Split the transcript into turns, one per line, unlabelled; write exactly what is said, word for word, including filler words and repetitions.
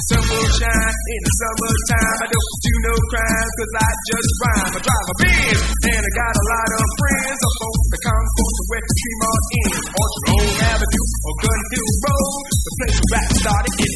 sun will shine in the summertime. I don't do no crime, cause I just rhyme. I drive a Benz, and I got a lot of friends up on the concourse of West Tremont Inn. Orchard Road Avenue or Gun Hill Road, the place where rap started in